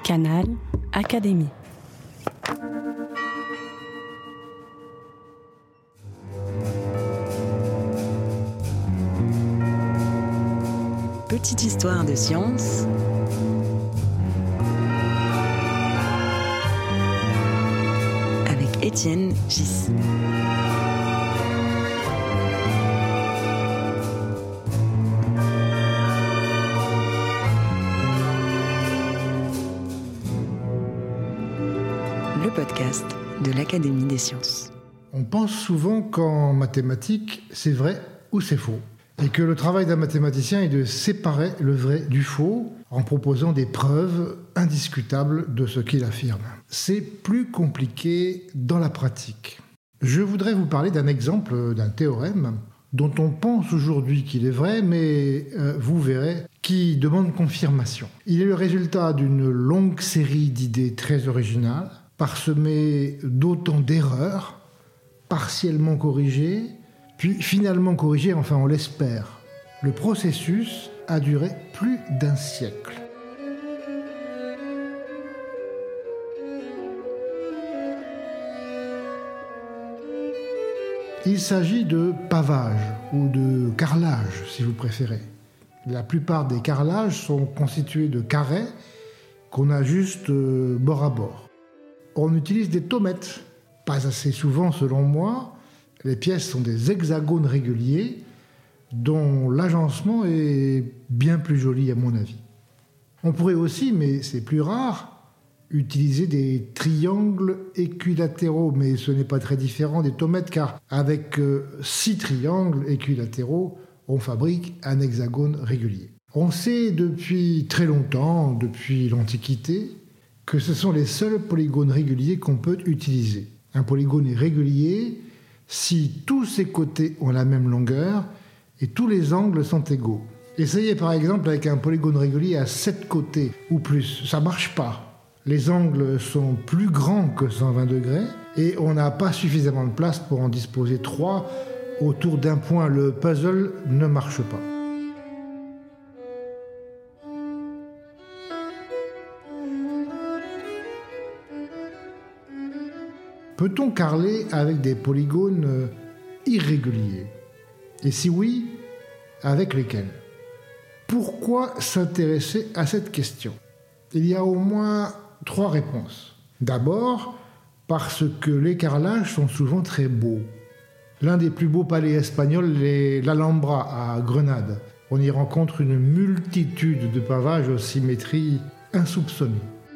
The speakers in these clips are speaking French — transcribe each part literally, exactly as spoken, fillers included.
Canal Académie. Petite histoire de science avec Étienne Gis. Le podcast de l'Académie des sciences. On pense souvent qu'en mathématiques, c'est vrai ou c'est faux. Et que le travail d'un mathématicien est de séparer le vrai du faux en proposant des preuves indiscutables de ce qu'il affirme. C'est plus compliqué dans la pratique. Je voudrais vous parler d'un exemple d'un théorème dont on pense aujourd'hui qu'il est vrai, mais euh, vous verrez, qui demande confirmation. Il est le résultat d'une longue série d'idées très originales, parsemées d'autant d'erreurs, partiellement corrigées, puis finalement corrigées, enfin on l'espère. Le processus a duré plus d'un siècle. Il s'agit de pavage ou de carrelage, si vous préférez. La plupart des carrelages sont constitués de carrés qu'on ajuste bord à bord. On utilise des tomètes, pas assez souvent selon moi. Les pièces sont des hexagones réguliers dont l'agencement est bien plus joli à mon avis. On pourrait aussi, mais c'est plus rare, utiliser des triangles équilatéraux, mais ce n'est pas très différent des tomètes car avec euh, six triangles équilatéraux, on fabrique un hexagone régulier. On sait depuis très longtemps, depuis l'Antiquité, que ce sont les seuls polygones réguliers qu'on peut utiliser. Un polygone est régulier si tous ses côtés ont la même longueur et tous les angles sont égaux. Essayez par exemple avec un polygone régulier à sept côtés ou plus, ça ne marche pas. Les angles sont plus grands que cent vingt degrés et on n'a pas suffisamment de place pour en disposer trois autour d'un point. Le puzzle ne marche pas. Peut-on carreler avec des polygones irréguliers? Et si oui, avec lesquels? Pourquoi s'intéresser à cette question? Il y a au moins trois réponses. D'abord, parce que les carrelages sont souvent très beaux. L'un des plus beaux palais espagnols est l'Alhambra à Grenade. On y rencontre une multitude de pavages aux symétries insoupçonnées.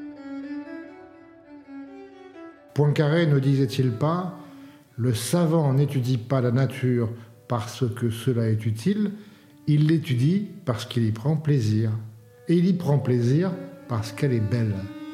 Poincaré ne disait-il pas « Le savant n'étudie pas la nature parce que cela est utile, il l'étudie parce qu'il y prend plaisir. Et il y prend plaisir parce qu'elle est belle. »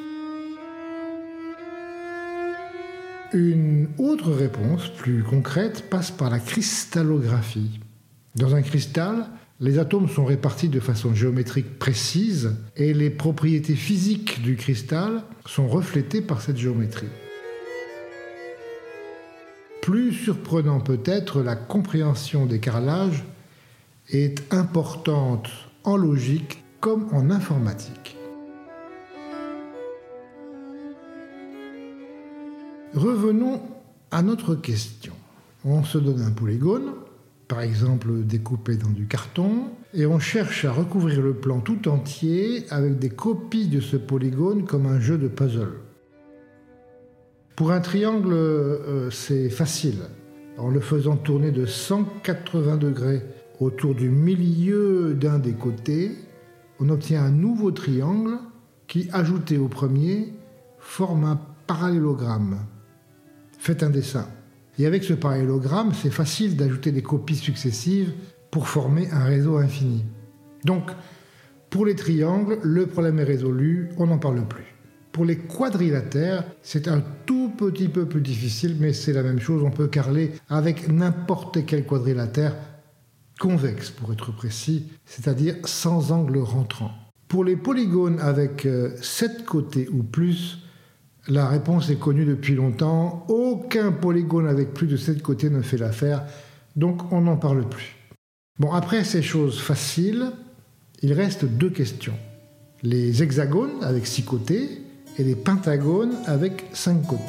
Une autre réponse, plus concrète, passe par la cristallographie. Dans un cristal, les atomes sont répartis de façon géométrique précise et les propriétés physiques du cristal sont reflétées par cette géométrie. Plus surprenant peut-être, la compréhension des carrelages est importante en logique comme en informatique. Revenons à notre question. On se donne un polygone, par exemple découpé dans du carton, et on cherche à recouvrir le plan tout entier avec des copies de ce polygone comme un jeu de puzzle. Pour un triangle, euh, c'est facile. En le faisant tourner de cent quatre-vingts degrés autour du milieu d'un des côtés, on obtient un nouveau triangle qui, ajouté au premier, forme un parallélogramme. Faites un dessin. Et avec ce parallélogramme, c'est facile d'ajouter des copies successives pour former un réseau infini. Donc, pour les triangles, le problème est résolu, on n'en parle plus. Pour les quadrilatères, c'est un tout petit peu plus difficile, mais c'est la même chose. On peut carreler avec n'importe quel quadrilatère convexe, pour être précis, c'est-à-dire sans angle rentrant. Pour les polygones avec sept côtés ou plus, la réponse est connue depuis longtemps. Aucun polygone avec plus de sept côtés ne fait l'affaire, donc on n'en parle plus. Bon, après ces choses faciles, il reste deux questions. Les hexagones avec six côtés et des pentagones avec cinq côtés.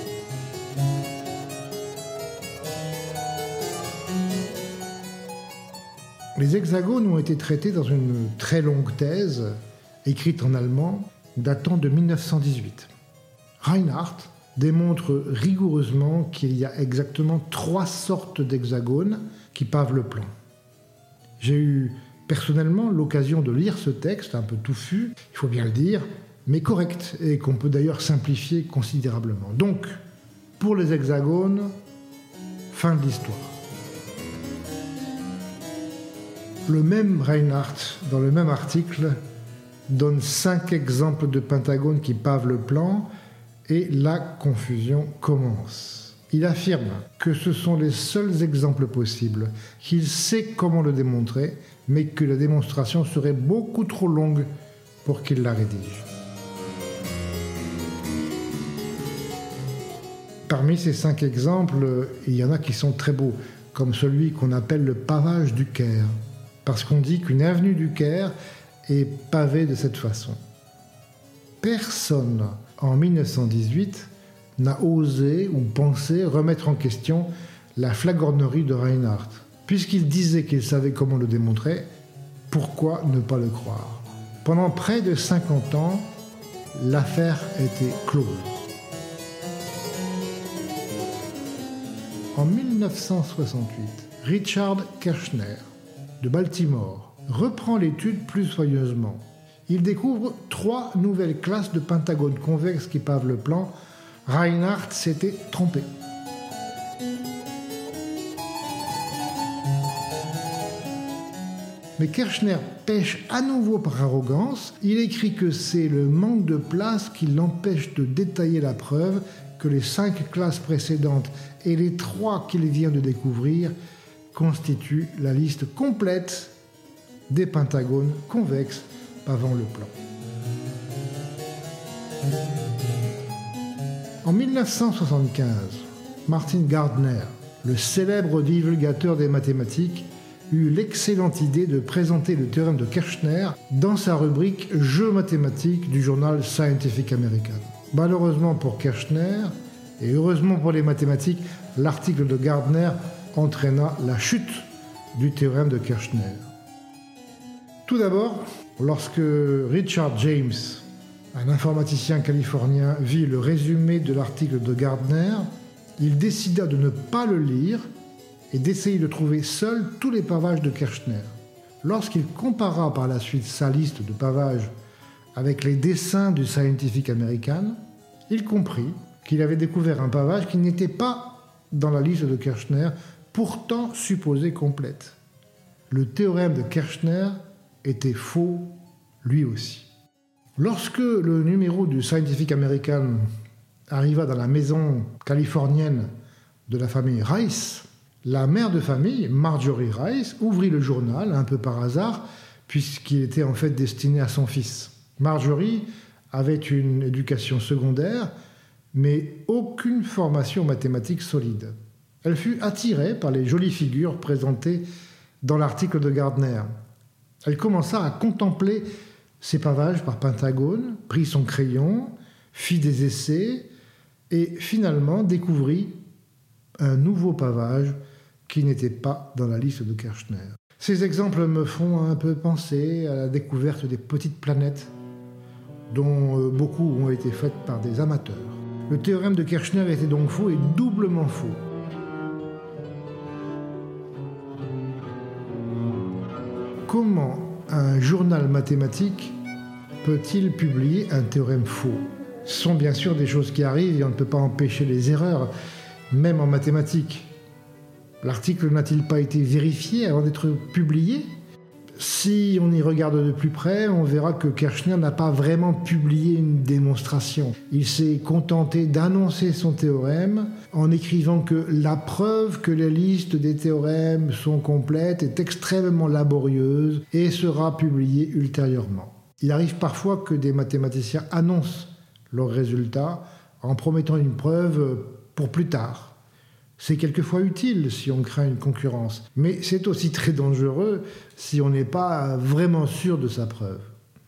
Les hexagones ont été traités dans une très longue thèse, écrite en allemand, datant de mille neuf cent dix-huit. Reinhardt démontre rigoureusement qu'il y a exactement trois sortes d'hexagones qui pavent le plan. J'ai eu personnellement l'occasion de lire ce texte, un peu touffu, il faut bien le dire, mais correct, et qu'on peut d'ailleurs simplifier considérablement. Donc, pour les hexagones, fin de l'histoire. Le même Reinhardt, dans le même article, donne cinq exemples de pentagones qui pavent le plan, et la confusion commence. Il affirme que ce sont les seuls exemples possibles, qu'il sait comment le démontrer, mais que la démonstration serait beaucoup trop longue pour qu'il la rédige. Parmi ces cinq exemples, il y en a qui sont très beaux, comme celui qu'on appelle le pavage du Caire, parce qu'on dit qu'une avenue du Caire est pavée de cette façon. Personne, en mille neuf cent dix-huit, n'a osé ou pensé remettre en question la flagornerie de Reinhardt. Puisqu'il disait qu'il savait comment le démontrer, pourquoi ne pas le croire ? Pendant près de cinquante ans, l'affaire était close. En mille neuf cent soixante-huit, Richard Kirchner, de Baltimore, reprend l'étude plus soigneusement. Il découvre trois nouvelles classes de pentagones convexes qui pavent le plan. Reinhardt s'était trompé. Mais Kirchner pêche à nouveau par arrogance. Il écrit que c'est le manque de place qui l'empêche de détailler la preuve que les cinq classes précédentes et les trois qu'il vient de découvrir constituent la liste complète des pentagones convexes pavant le plan. En mille neuf cent soixante-quinze, Martin Gardner, le célèbre divulgateur des mathématiques, eut l'excellente idée de présenter le théorème de Kirchner dans sa rubrique « Jeux mathématiques » du journal Scientific American. Malheureusement pour Kirchner, et heureusement pour les mathématiques, l'article de Gardner entraîna la chute du théorème de Kirchner. Tout d'abord, lorsque Richard James, un informaticien californien, vit le résumé de l'article de Gardner, il décida de ne pas le lire et d'essayer de trouver seul tous les pavages de Kirchner. Lorsqu'il compara par la suite sa liste de pavages avec les dessins du Scientific American, il comprit qu'il avait découvert un pavage qui n'était pas dans la liste de Kirchner, pourtant supposée complète. Le théorème de Kirchner était faux, lui aussi. Lorsque le numéro du Scientific American arriva dans la maison californienne de la famille Rice, la mère de famille, Marjorie Rice, ouvrit le journal, un peu par hasard, puisqu'il était en fait destiné à son fils. Marjorie avait une éducation secondaire, mais aucune formation mathématique solide. Elle fut attirée par les jolies figures présentées dans l'article de Gardner. Elle commença à contempler ces pavages par pentagone, prit son crayon, fit des essais et finalement découvrit un nouveau pavage qui n'était pas dans la liste de Kirchner. Ces exemples me font un peu penser à la découverte des petites planètes, dont beaucoup ont été faites par des amateurs. Le théorème de Kirchner était donc faux et doublement faux. Comment un journal mathématique peut-il publier un théorème faux ? Ce sont bien sûr des choses qui arrivent et on ne peut pas empêcher les erreurs, même en mathématiques. L'article n'a-t-il pas été vérifié avant d'être publié ? Si on y regarde de plus près, on verra que Kirchner n'a pas vraiment publié une démonstration. Il s'est contenté d'annoncer son théorème en écrivant que la preuve que les listes des théorèmes sont complètes est extrêmement laborieuse et sera publiée ultérieurement. Il arrive parfois que des mathématiciens annoncent leurs résultats en promettant une preuve pour plus tard. C'est quelquefois utile si on craint une concurrence, mais c'est aussi très dangereux si on n'est pas vraiment sûr de sa preuve.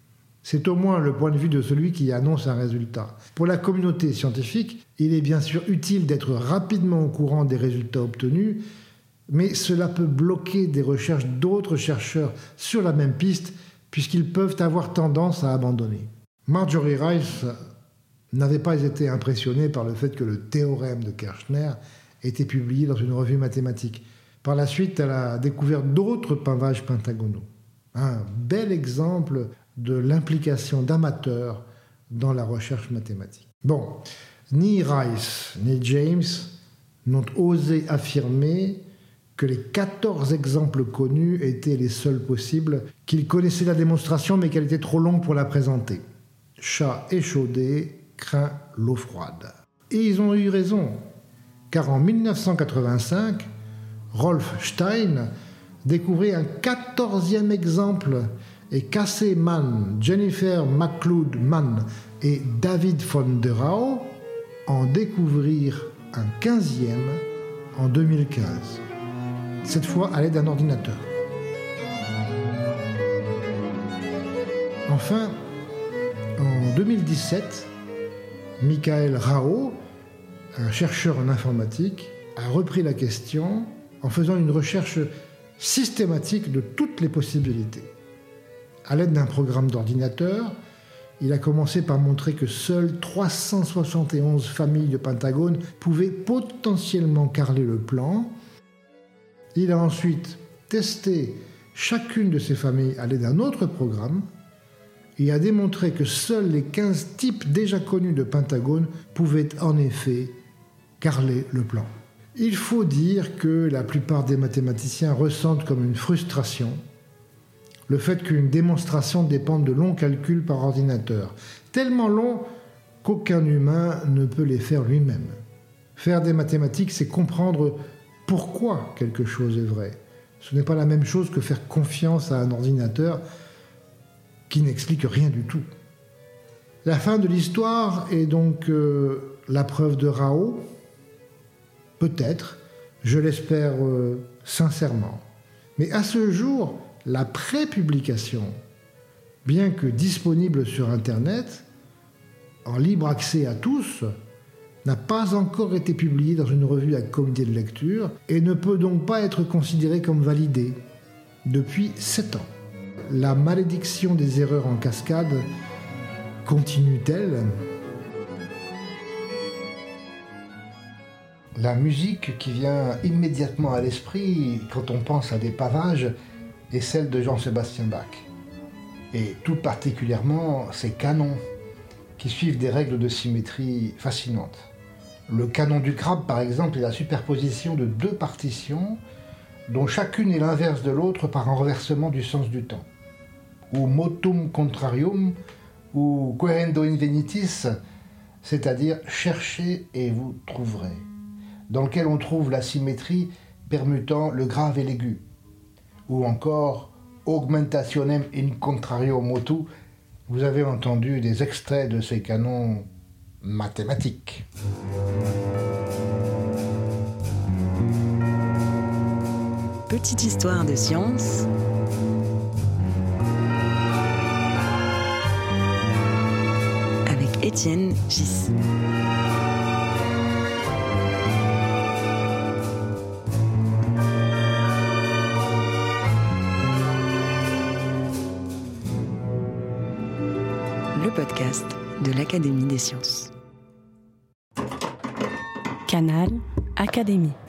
C'est au moins le point de vue de celui qui annonce un résultat. Pour la communauté scientifique, il est bien sûr utile d'être rapidement au courant des résultats obtenus, mais cela peut bloquer des recherches d'autres chercheurs sur la même piste, puisqu'ils peuvent avoir tendance à abandonner. Marjorie Rice n'avait pas été impressionnée par le fait que le théorème de Kirchner était publié dans une revue mathématique. Par la suite, elle a découvert d'autres pavages pentagonaux. Un bel exemple de l'implication d'amateurs dans la recherche mathématique. Bon, ni Rice ni James n'ont osé affirmer que les quatorze exemples connus étaient les seuls possibles, qu'ils connaissaient la démonstration mais qu'elle était trop longue pour la présenter. Chat échaudé craint l'eau froide. Et ils ont eu raison, car en dix-neuf cent quatre-vingt-cinq, Rolf Stein découvrit un quatorzième exemple et Casey Mann, Jennifer McLeod Mann et David von der Au en découvrirent un quinzième en deux mille quinze. Cette fois à l'aide d'un ordinateur. Enfin, en deux mille dix-sept, Michael Rao, un chercheur en informatique, a repris la question en faisant une recherche systématique de toutes les possibilités. À l'aide d'un programme d'ordinateur, il a commencé par montrer que seules trois cent soixante et onze familles de pentagones pouvaient potentiellement carreler le plan. Il a ensuite testé chacune de ces familles à l'aide d'un autre programme et a démontré que seuls les quinze types déjà connus de pentagones pouvaient en effet carreler le plan. Il faut dire que la plupart des mathématiciens ressentent comme une frustration le fait qu'une démonstration dépende de longs calculs par ordinateur, tellement longs qu'aucun humain ne peut les faire lui-même. Faire des mathématiques, c'est comprendre pourquoi quelque chose est vrai. Ce n'est pas la même chose que faire confiance à un ordinateur qui n'explique rien du tout. La fin de l'histoire est donc euh, la preuve de Rao. Peut-être, je l'espère euh, sincèrement. Mais à ce jour, la pré-publication, bien que disponible sur Internet, en libre accès à tous, n'a pas encore été publiée dans une revue à comité de lecture et ne peut donc pas être considérée comme validée depuis sept ans. La malédiction des erreurs en cascade continue-t-elle ? La musique qui vient immédiatement à l'esprit quand on pense à des pavages est celle de Jean-Sébastien Bach. Et tout particulièrement ses canons, qui suivent des règles de symétrie fascinantes. Le canon du crabe, par exemple, est la superposition de deux partitions dont chacune est l'inverse de l'autre par un renversement du sens du temps. Ou motum contrarium, ou querendo invenitis, c'est-à-dire cherchez et vous trouverez, dans lequel on trouve la symétrie permutant le grave et l'aigu. Ou encore augmentationem in contrario motu. Vous avez entendu des extraits de ces canons mathématiques. Petite histoire de science avec Étienne Gis. Le podcast de l'Académie des sciences. Canal Académie.